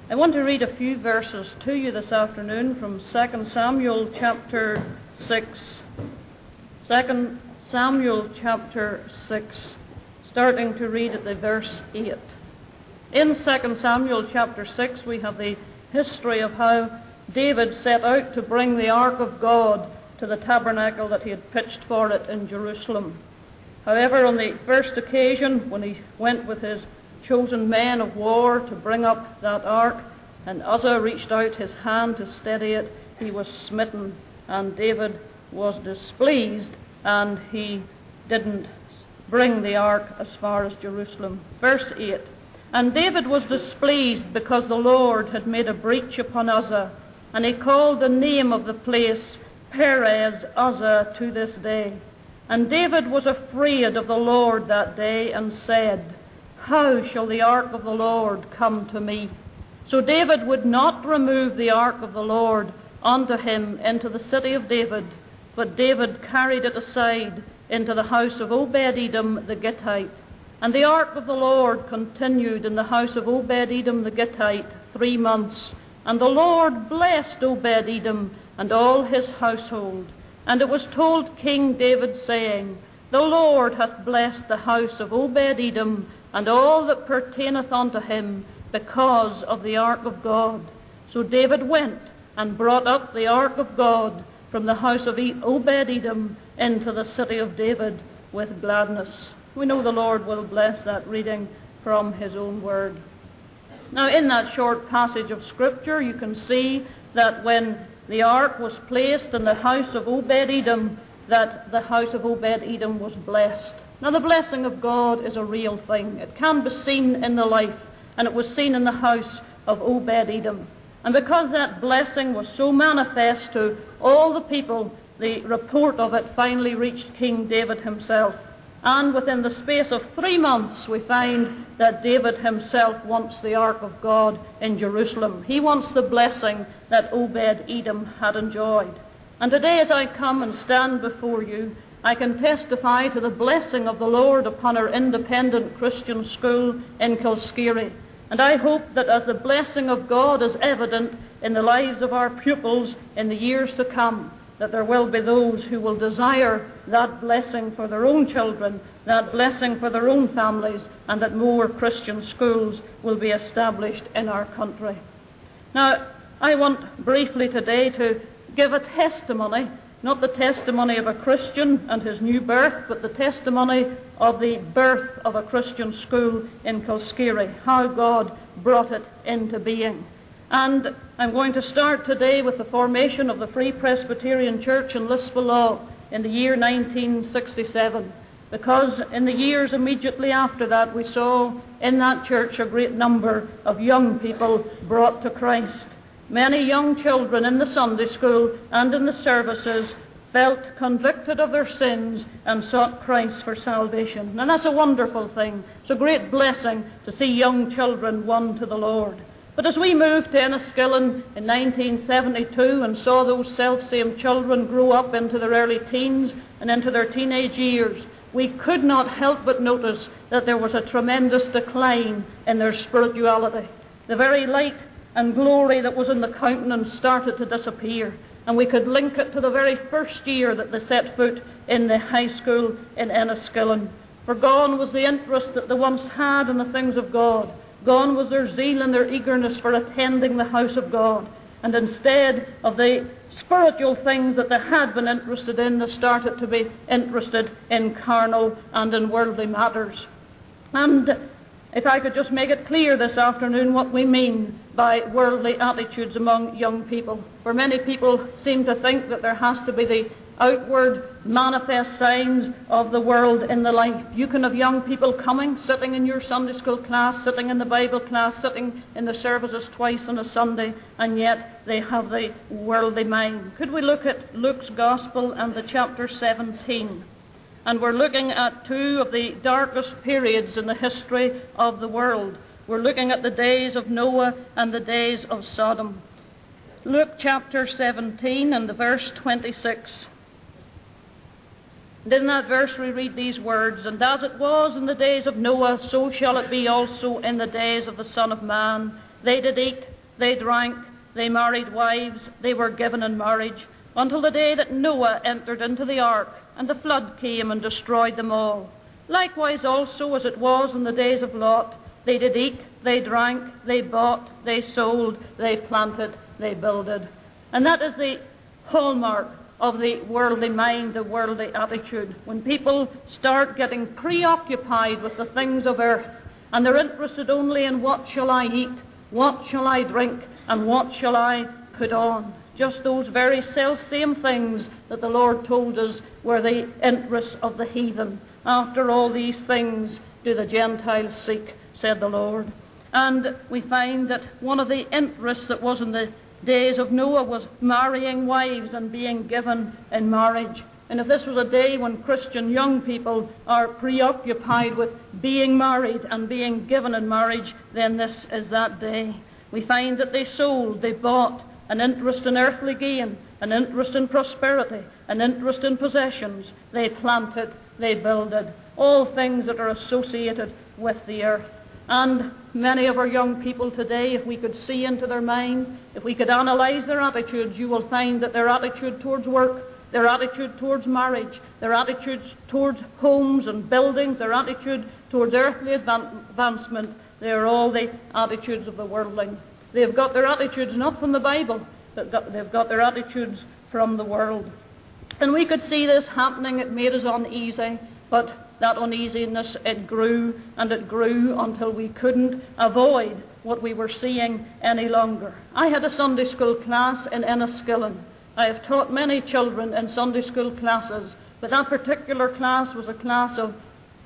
I want to read a few verses to you this afternoon from 2 Samuel chapter 6. 2 Samuel chapter 6, starting to read at the verse 8. In 2 Samuel chapter 6 we have the history of how David set out to bring the Ark of God to the tabernacle that he had pitched for it in Jerusalem. However, on the first occasion, when he went with his chosen men of war to bring up that ark, and Uzzah reached out his hand to steady it, he was smitten, and David was displeased, and he didn't bring the ark as far as Jerusalem. Verse 8, "And David was displeased because the Lord had made a breach upon Uzzah, and he called the name of the place Perez Uzzah to this day. And David was afraid of the Lord that day, and said, How shall the ark of the Lord come to me? So David would not remove the ark of the Lord unto him into the city of David, but David carried it aside into the house of Obed-Edom the Gittite. And the ark of the Lord continued in the house of Obed-Edom the Gittite 3 months. And the Lord blessed Obed-Edom and all his household. And it was told King David, saying, The Lord hath blessed the house of Obed-Edom and all that pertaineth unto him, because of the ark of God. So David went and brought up the ark of God from the house of Obed-Edom into the city of David with gladness." We know the Lord will bless that reading from his own word. Now, in that short passage of Scripture, you can see that when the ark was placed in the house of Obed-Edom, that the house of Obed-Edom was blessed. Now, the blessing of God is a real thing. It can be seen in the life, and it was seen in the house of Obed-Edom. And because that blessing was so manifest to all the people, the report of it finally reached King David himself. And within the space of 3 months, we find that David himself wants the ark of God in Jerusalem. He wants the blessing that Obed-Edom had enjoyed. And today, as I come and stand before you, I can testify to the blessing of the Lord upon our independent Christian school in Kilskeery. And I hope that as the blessing of God is evident in the lives of our pupils in the years to come, that there will be those who will desire that blessing for their own children, that blessing for their own families, and that more Christian schools will be established in our country. Now, I want briefly today to give a testimony, not the testimony of a Christian and his new birth, but the testimony of the birth of a Christian school in Kilskeery, how God brought it into being. And I'm going to start today with the formation of the Free Presbyterian Church in Lisfalaw in the year 1967, because in the years immediately after that we saw in that church a great number of young people brought to Christ. Many young children in the Sunday school and in the services felt convicted of their sins and sought Christ for salvation. And that's a wonderful thing. It's a great blessing to see young children won to the Lord. But as we moved to Enniskillen in 1972 and saw those self-same children grow up into their early teens and into their teenage years, we could not help but notice that there was a tremendous decline in their spirituality. The very light and glory that was in the countenance started to disappear, and we could link it to the very first year that they set foot in the high school in Enniskillen. For gone was the interest that they once had in the things of God. Gone was their zeal and their eagerness for attending the house of God. And instead of the spiritual things that they had been interested in, they started to be interested in carnal and in worldly matters. And if I could just make it clear this afternoon what we mean by worldly attitudes among young people. For many people seem to think that there has to be the outward manifest signs of the world in the life. You can have young people coming, sitting in your Sunday school class, sitting in the Bible class, sitting in the services twice on a Sunday, and yet they have the worldly mind. Could we look at Luke's Gospel and the chapter 17? And we're looking at 2 of the darkest periods in the history of the world. We're looking at the days of Noah and the days of Sodom. Luke chapter 17 and the verse 26. And in that verse we read these words, "And as it was in the days of Noah, so shall it be also in the days of the Son of Man. They did eat they drank, they married wives, they were given in marriage, until the day that Noah entered into the ark, and the flood came and destroyed them all. Likewise also as it was in the days of Lot, they did eat, they drank, they bought, they sold, they planted, they builded. And that is the hallmark of the worldly mind, the worldly attitude. When people start getting preoccupied with the things of earth, and they're interested only in what shall I eat, what shall I drink, and what shall I put on. Just those very self-same things that the Lord told us were the interests of the heathen. After all these things do the Gentiles seek, said the Lord. And we find that one of the interests that was in the days of Noah was marrying wives and being given in marriage. And if this was a day when Christian young people are preoccupied with being married and being given in marriage, then this is that day. We find that they sold, they bought, an interest in earthly gain, an interest in prosperity, an interest in possessions. They planted, they builded, all things that are associated with the earth. And many of our young people today, if we could see into their mind, if we could analyze their attitudes, you will find that their attitude towards work, their attitude towards marriage, their attitudes towards homes and buildings, their attitude towards earthly advancement, they are all the attitudes of the worldling. They've got their attitudes not from the Bible, but they've got their attitudes from the world. And we could see this happening. It made us uneasy, but that uneasiness, it grew and it grew until we couldn't avoid what we were seeing any longer. I had a Sunday school class in Enniskillen. I have taught many children in Sunday school classes, but that particular class was a class of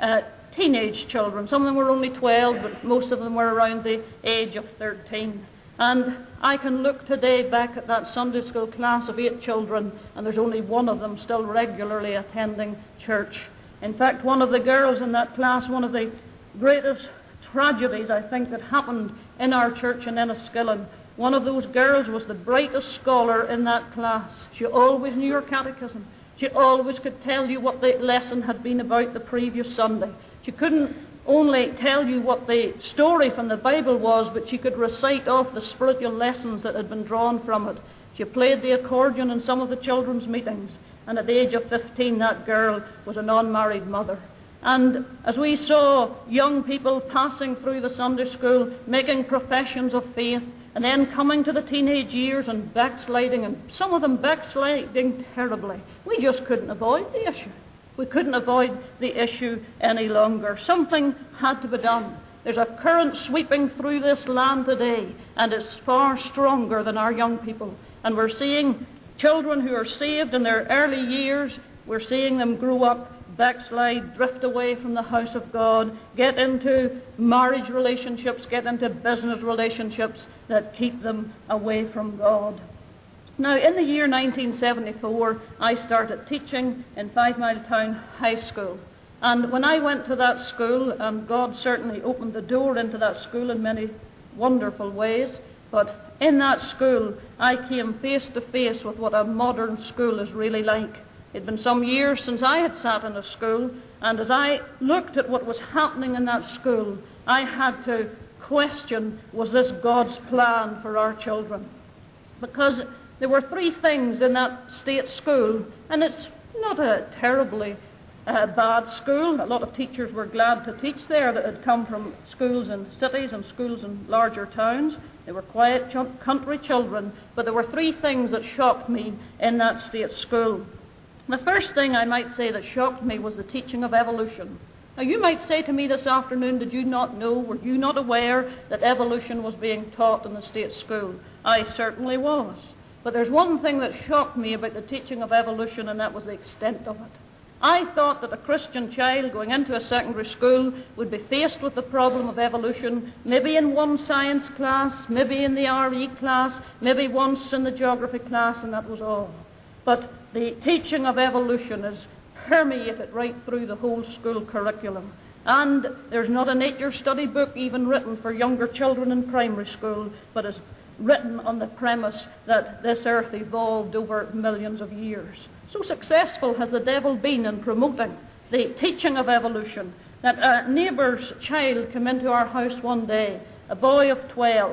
teenage children. Some of them were only 12, but most of them were around the age of 13. And I can look today back at that Sunday school class of 8 children, and there's only one of them still regularly attending church. In fact, one of the girls in that class, one of the greatest tragedies, I think, that happened in our church in Enniskillen, one of those girls was the brightest scholar in that class. She always knew her catechism. She always could tell you what the lesson had been about the previous Sunday. She couldn't only tell you what the story from the Bible was, but she could recite off the spiritual lessons that had been drawn from it. She played the accordion in some of the children's meetings, and at the age of 15 that girl was an unmarried mother. And as we saw young people passing through the Sunday school, making professions of faith, and then coming to the teenage years and backsliding, and some of them backsliding terribly, we just couldn't avoid the issue. We couldn't avoid the issue any longer. Something had to be done. There's a current sweeping through this land today, and it's far stronger than our young people. And we're seeing children who are saved in their early years, we're seeing them grow up, backslide, drift away from the house of God, get into marriage relationships, get into business relationships that keep them away from God. Now, in the year 1974, I started teaching in 5 Mile Town High School. And when I went to that school, and God certainly opened the door into that school in many wonderful ways, but in that school, I came face to face with what a modern school is really like. It had been some years since I had sat in a school, and as I looked at what was happening in that school, I had to question, was this God's plan for our children? Because there were 3 things in that state school, and it's not a terribly bad school. A lot of teachers were glad to teach there that had come from schools in cities and schools in larger towns. They were quiet country children, but there were 3 things that shocked me in that state school. The first thing I might say that shocked me was the teaching of evolution. Now, you might say to me this afternoon, did you not know, were you not aware that evolution was being taught in the state school? I certainly was. But there's one thing that shocked me about the teaching of evolution, and that was the extent of it. I thought that a Christian child going into a secondary school would be faced with the problem of evolution, maybe in one science class, maybe in the RE class, maybe once in the geography class, and that was all. But the teaching of evolution is permeated right through the whole school curriculum. And there's not a nature study book even written for younger children in primary school, but is written on the premise that this earth evolved over millions of years. So successful has the devil been in promoting the teaching of evolution that a neighbour's child came into our house one day, a boy of 12,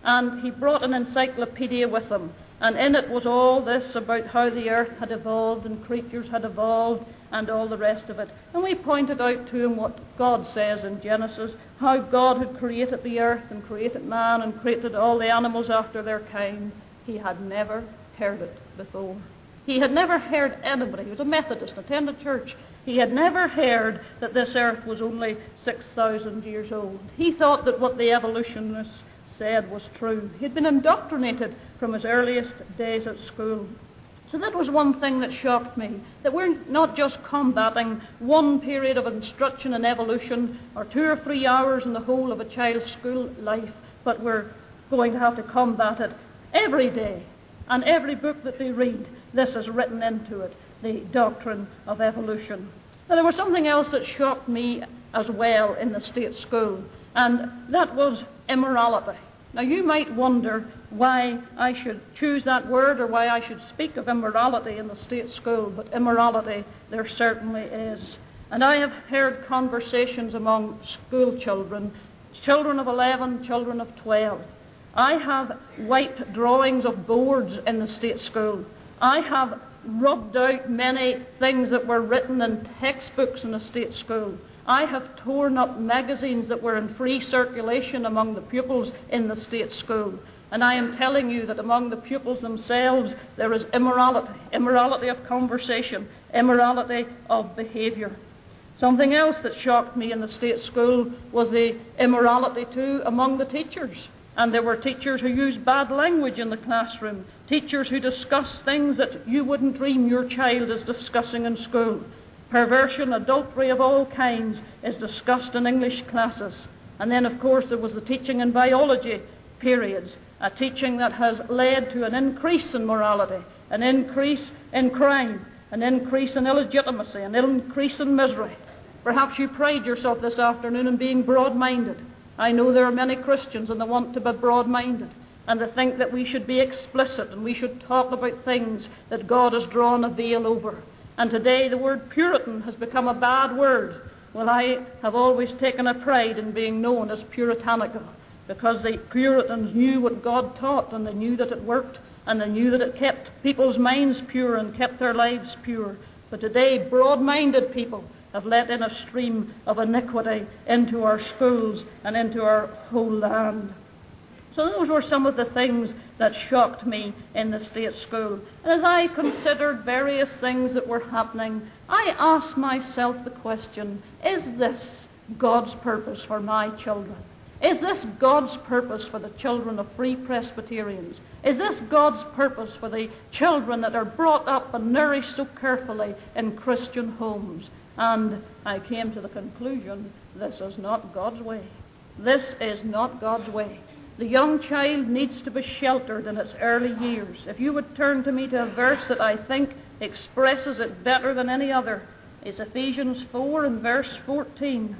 and he brought an encyclopedia with him. And in it was all this about how the earth had evolved and creatures had evolved and all the rest of it. And we pointed out to him what God says in Genesis, how God had created the earth and created man and created all the animals after their kind. He had never heard it before. He had never heard anybody. He was a Methodist, attended church. He had never heard that this earth was only 6,000 years old. He thought that what the evolutionists said was true. He'd been indoctrinated from his earliest days at school. So that was one thing that shocked me, that we're not just combating one period of instruction in evolution or 2 or 3 hours in the whole of a child's school life, but we're going to have to combat it every day. And every book that they read, this is written into it, the doctrine of evolution. Now, there was something else that shocked me as well in the state school, and that was immorality. Now, you might wonder why I should choose that word or why I should speak of immorality in the state school, but immorality there certainly is. And I have heard conversations among school children, children of 11, children of 12. I have wiped drawings of boards in the state school. I have rubbed out many things that were written in textbooks in the state school. I have torn up magazines that were in free circulation among the pupils in the state school. And I am telling you that among the pupils themselves there is immorality, immorality of conversation, immorality of behaviour. Something else that shocked me in the state school was the immorality too among the teachers. And there were teachers who used bad language in the classroom, teachers who discussed things that you wouldn't dream your child is discussing in school. Perversion, adultery of all kinds is discussed in English classes. And then, of course, there was the teaching in biology periods, a teaching that has led to an increase in morality, an increase in crime, an increase in illegitimacy, an increase in misery. Perhaps you pride yourself this afternoon in being broad-minded. I know there are many Christians and they want to be broad-minded and they think that we should be explicit and we should talk about things that God has drawn a veil over. And today the word Puritan has become a bad word. Well, I have always taken a pride in being known as puritanical because the Puritans knew what God taught and they knew that it worked and they knew that it kept people's minds pure and kept their lives pure. But today broad-minded people have let in a stream of iniquity into our schools and into our whole land. So those were some of the things that shocked me in the state school. And as I considered various things that were happening, I asked myself the question, is this God's purpose for my children? Is this God's purpose for the children of Free Presbyterians? Is this God's purpose for the children that are brought up and nourished so carefully in Christian homes? And I came to the conclusion, this is not God's way. This is not God's way. The young child needs to be sheltered in its early years. If you would turn to me to a verse that I think expresses it better than any other, it's Ephesians 4 and verse 14.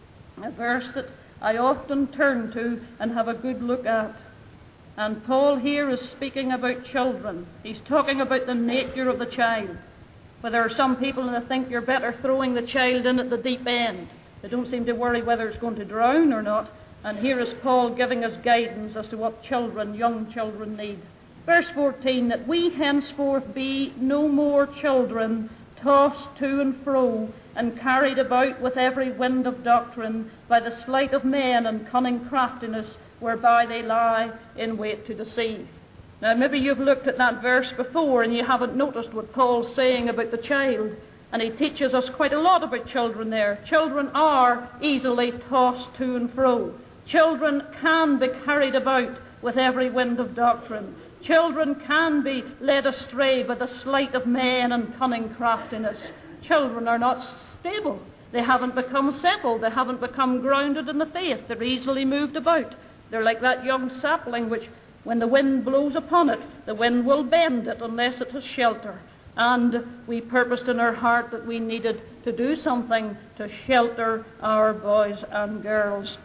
A verse that I often turn to and have a good look at. And Paul here is speaking about children. He's talking about the nature of the child. But there are some people that think you're better throwing the child in at the deep end. They don't seem to worry whether it's going to drown or not. And here is Paul giving us guidance as to what children, young children, need. Verse 14, that we henceforth be no more children, tossed to and fro, and carried about with every wind of doctrine, by the sleight of men and cunning craftiness, whereby they lie in wait to deceive. Now, maybe you've looked at that verse before and you haven't noticed what Paul's saying about the child. And he teaches us quite a lot about children there. Children are easily tossed to and fro. Children can be carried about with every wind of doctrine. Children can be led astray by the sleight of men and cunning craftiness. Children are not stable. They haven't become settled. They haven't become grounded in the faith. They're easily moved about. They're like that young sapling which, when the wind blows upon it, the wind will bend it unless it has shelter. And we purposed in our heart that we needed to do something to shelter our boys and girls.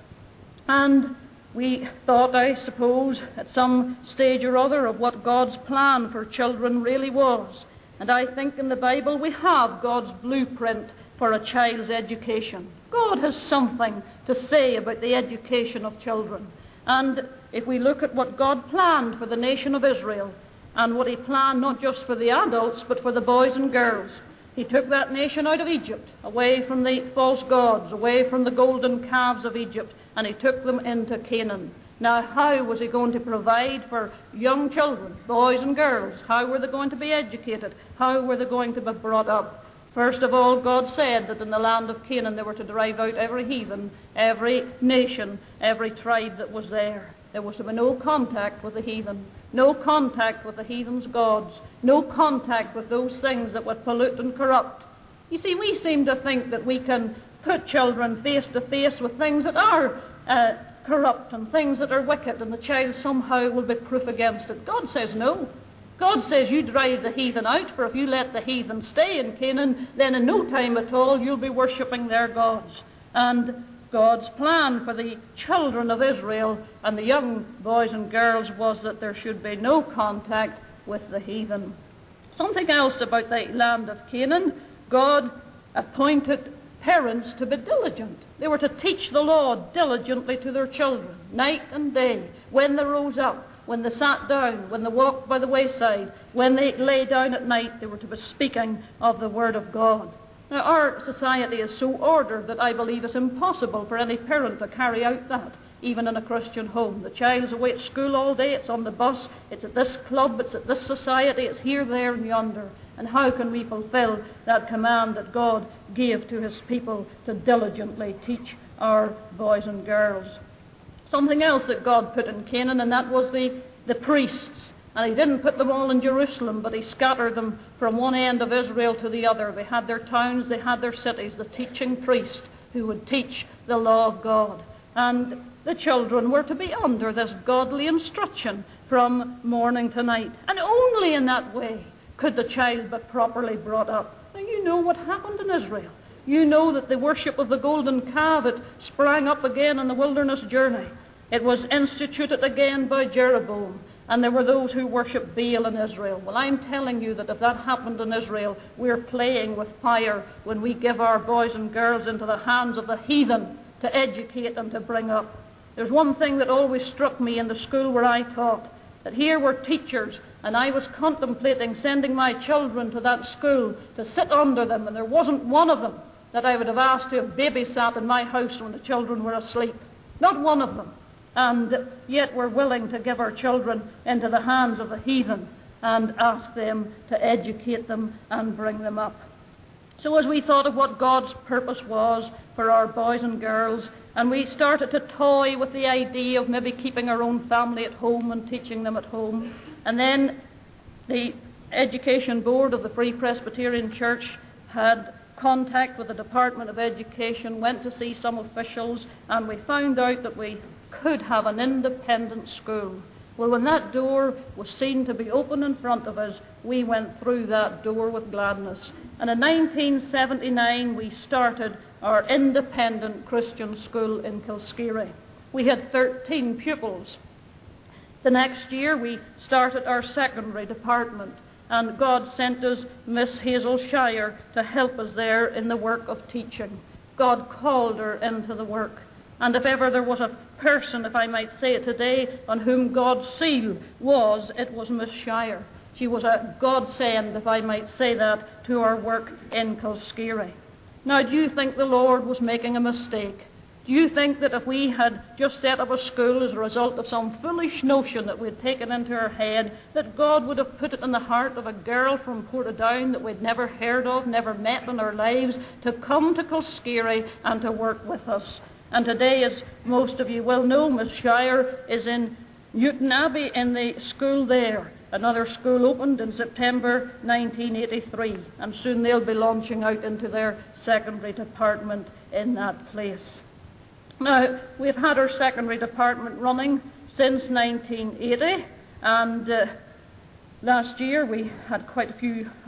And we thought, I suppose, at some stage or other of what God's plan for children really was. And I think in the Bible we have God's blueprint for a child's education. God has something to say about the education of children. And if we look at what God planned for the nation of Israel, and what he planned not just for the adults, but for the boys and girls, he took that nation out of Egypt, away from the false gods, away from the golden calves of Egypt, and he took them into Canaan. Now, how was he going to provide for young children, boys and girls? How were they going to be educated? How were they going to be brought up? First of all, God said that in the land of Canaan they were to drive out every heathen, every nation, every tribe that was there. There was to be no contact with the heathen, no contact with the heathen's gods, no contact with those things that would pollute and corrupt. You see, we seem to think that we can put children face to face with things that are corrupt and things that are wicked, and the child somehow will be proof against it. God says no. God says you drive the heathen out, for if you let the heathen stay in Canaan, then in no time at all you'll be worshipping their gods. And God's plan for the children of Israel and the young boys and girls was that there should be no contact with the heathen. Something else about the land of Canaan, God appointed parents to be diligent. They were to teach the law diligently to their children, night and day, when they rose up, when they sat down, when they walked by the wayside, when they lay down at night, they were to be speaking of the Word of God. Now, our society is so ordered that I believe it's impossible for any parent to carry out that, even in a Christian home. The child's away at school all day, it's on the bus, it's at this club, it's at this society, it's here, there, and yonder. And how can we fulfill that command that God gave to his people to diligently teach our boys and girls? Something else that God put in Canaan, and that was the priests. And he didn't put them all in Jerusalem, but he scattered them from one end of Israel to the other. They had their towns, they had their cities, the teaching priest who would teach the law of God. And the children were to be under this godly instruction from morning to night. And only in that way could the child be properly brought up. Now, you know what happened in Israel. You know that the worship of the golden calf, it sprang up again on the wilderness journey. It was instituted again by Jeroboam. And there were those who worshipped Baal in Israel. Well, I'm telling you that if that happened in Israel, we're playing with fire when we give our boys and girls into the hands of the heathen to educate and to bring up. There's one thing that always struck me in the school where I taught, that here were teachers, and I was contemplating sending my children to that school to sit under them, and there wasn't one of them that I would have asked to have babysat in my house when the children were asleep. Not one of them. And yet we're willing to give our children into the hands of the heathen and ask them to educate them and bring them up. So as we thought of what God's purpose was for our boys and girls, and we started to toy with the idea of maybe keeping our own family at home and teaching them at home, and then the Education Board of the Free Presbyterian Church had contact with the Department of Education, went to see some officials, and we found out that we could have an independent school. Well, when that door was seen to be open in front of us, we went through that door with gladness. And in 1979, we started our independent Christian school in Kilskeary. We had 13 pupils. The next year, we started our secondary department, and God sent us Miss Hazel Shire to help us there in the work of teaching. God called her into the work. And if ever there was a person, if I might say it today, on whom God's seal was, it was Miss Shire. She was a godsend, if I might say that, to our work in Kilskeary. Now, do you think the Lord was making a mistake? Do you think that if we had just set up a school as a result of some foolish notion that we'd taken into our head, that God would have put it in the heart of a girl from Portadown that we'd never heard of, never met in our lives, to come to Kilskeary and to work with us? And today, as most of you will know, Miss Shire is in Newton Abbey in the school there. Another school opened in September 1983, and soon they'll be launching out into their secondary department in that place. Now, we've had our secondary department running since 1980, and last year we had quite a few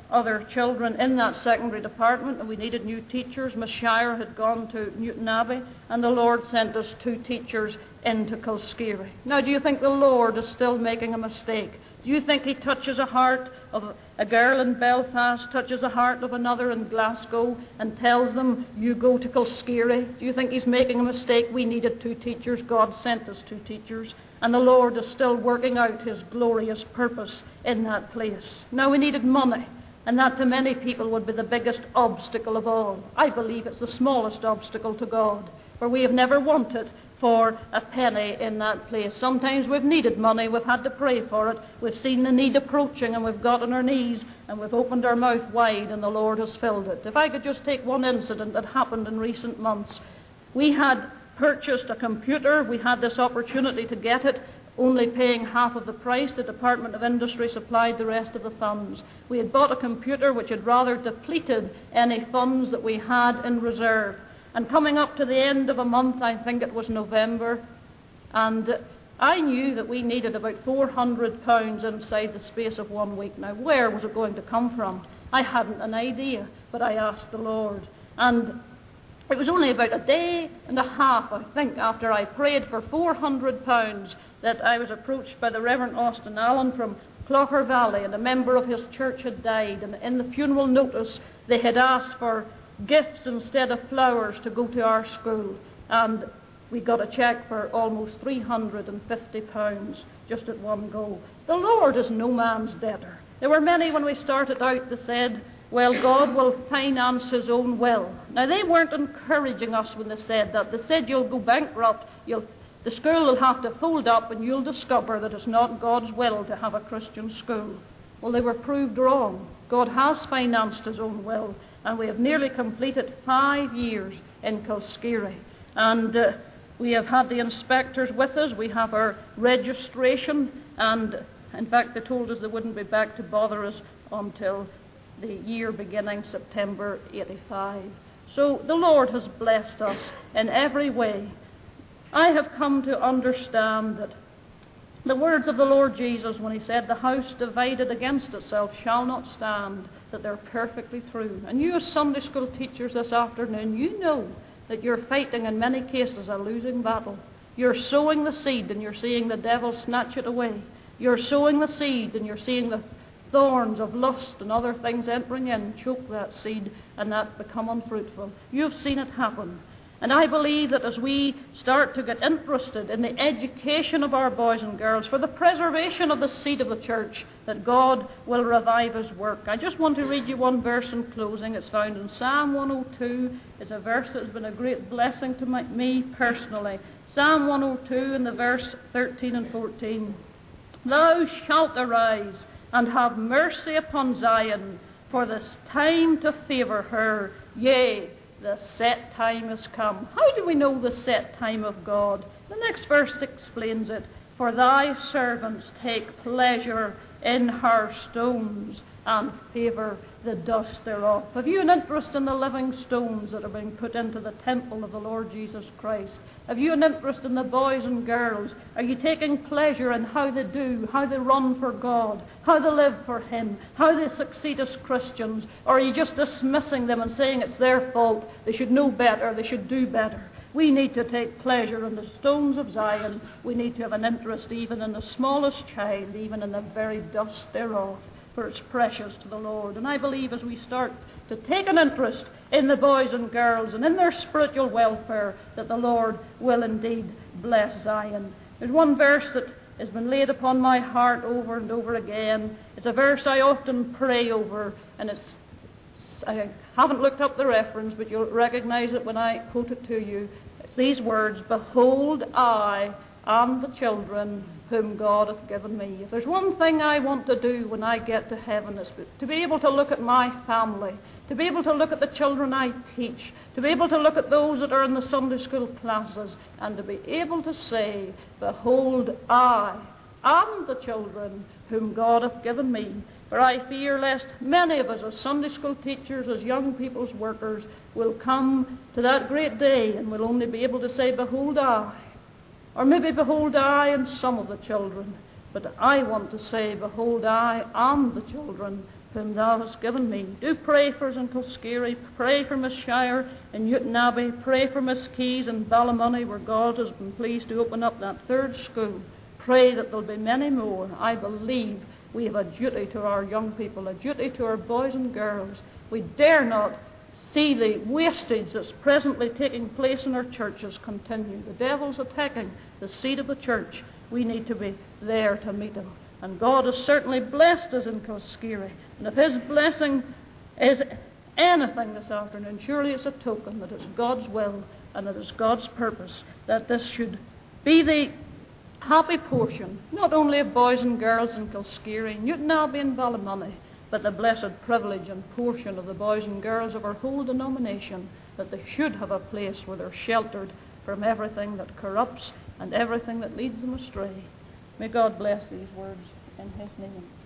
other children in that secondary department, and we needed new teachers. Miss Shire had gone to Newton Abbey, and the Lord sent us 2 teachers into Kilskeery. Now, do you think the Lord is still making a mistake? Do you think he touches a heart of a girl in Belfast, touches the heart of another in Glasgow, and tells them, you go to Kilskeery? Do you think he's making a mistake? We needed 2 teachers. God sent us 2 teachers. And the Lord is still working out his glorious purpose in that place. Now, we needed money, and that to many people would be the biggest obstacle of all. I believe it's the smallest obstacle to God, for we have never wanted for a penny in that place. Sometimes we've needed money, we've had to pray for it, we've seen the need approaching, and we've got on our knees, and we've opened our mouth wide, and the Lord has filled it. If I could just take one incident that happened in recent months. We had purchased a computer. We had this opportunity to get it, only paying half of the price. The Department of Industry supplied the rest of the funds. We had bought a computer which had rather depleted any funds that we had in reserve. And coming up to the end of a month, I think it was November, and I knew that we needed about £400 inside the space of 1 week. Now, where was it going to come from? I hadn't an idea, but I asked the Lord. And it was only about a day and a half, I think, after I prayed for £400 that I was approached by the Reverend Austin Allen from Clougher Valley, and a member of his church had died, and in the funeral notice they had asked for gifts instead of flowers to go to our school, and we got a cheque for almost £350 just at one go. The Lord is no man's debtor. There were many when we started out that said, well, God will finance his own will. Now, they weren't encouraging us when they said that. They said, you'll go bankrupt, the school will have to fold up, and you'll discover that it's not God's will to have a Christian school. Well, they were proved wrong. God has financed his own will, and we have nearly completed 5 years in Kilskeery. And we have had the inspectors with us. We have our registration, and in fact, they told us they wouldn't be back to bother us until the year beginning September 85. So the Lord has blessed us in every way. I have come to understand that the words of the Lord Jesus when he said, the house divided against itself shall not stand, that they're perfectly true. And you as Sunday school teachers this afternoon, you know that you're fighting in many cases a losing battle. You're sowing the seed and you're seeing the devil snatch it away. You're sowing the seed and you're seeing the thorns of lust and other things entering in, choke that seed, and that become unfruitful. You've seen it happen. And I believe that as we start to get interested in the education of our boys and girls for the preservation of the seed of the church, that God will revive his work. I just want to read you one verse in closing. It's found in Psalm 102. It's a verse that has been a great blessing to me personally. Psalm 102 in the verse 13 and 14. Thou shalt arise and have mercy upon Zion, for this time to favour her, yea, the set time is come. How do we know the set time of God? The next verse explains it. For thy servants take pleasure in her stones, and favour the dust thereof. Have you an interest in the living stones that are being put into the temple of the Lord Jesus Christ? Have you an interest in the boys and girls? Are you taking pleasure in how they do, how they run for God, how they live for him, how they succeed as Christians? Or are you just dismissing them and saying it's their fault, they should know better, they should do better? We need to take pleasure in the stones of Zion. We need to have an interest even in the smallest child, even in the very dust thereof, for it's precious to the Lord. And I believe as we start to take an interest in the boys and girls and in their spiritual welfare, that the Lord will indeed bless Zion. There's one verse that has been laid upon my heart over and over again. It's a verse I often pray over, and I haven't looked up the reference, but you'll recognize it when I quote it to you. It's these words, behold, I am the children whom God hath given me. If there's one thing I want to do when I get to heaven, is to be able to look at my family, to be able to look at the children I teach, to be able to look at those that are in the Sunday school classes, and to be able to say, behold, I am the children whom God hath given me. For I fear lest many of us as Sunday school teachers, as young people's workers, will come to that great day and will only be able to say, behold, I. Or maybe, behold, I and some of the children. But I want to say, behold, I am the children whom thou hast given me. Do pray for us in Kilskeery, pray for Miss Shire in Newton Abbey, pray for Miss Keys in Ballymoney, where God has been pleased to open up that third school. Pray that there'll be many more. I believe we have a duty to our young people, a duty to our boys and girls. We dare not see the wastage that's presently taking place in our churches continue. The devil's attacking the seat of the church. We need to be there to meet him. And God has certainly blessed us in Kilskeery. And if his blessing is anything this afternoon, surely it's a token that it's God's will and that it's God's purpose that this should be the happy portion, not only of boys and girls in Kilskeery, Newton Abbey and Ballymoney, but the blessed privilege and portion of the boys and girls of our whole denomination, that they should have a place where they're sheltered from everything that corrupts and everything that leads them astray. May God bless these words in his name.